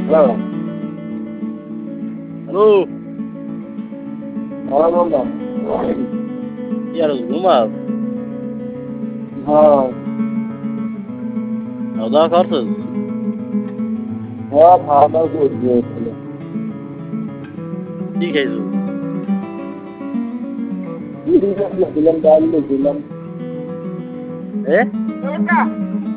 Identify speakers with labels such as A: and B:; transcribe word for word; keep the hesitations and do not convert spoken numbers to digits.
A: hello
B: hello
A: হ্যাঁ বন্ধু
B: কি আর ঘুমাস
A: হ্যাঁ
B: খাওয়া দাওয়া করছিস
A: হ্যাঁ খাওয়া দাওয়া করে দিয়েছিল
B: কি খাইছু
A: দিলাম ডাল দিলাম
B: এ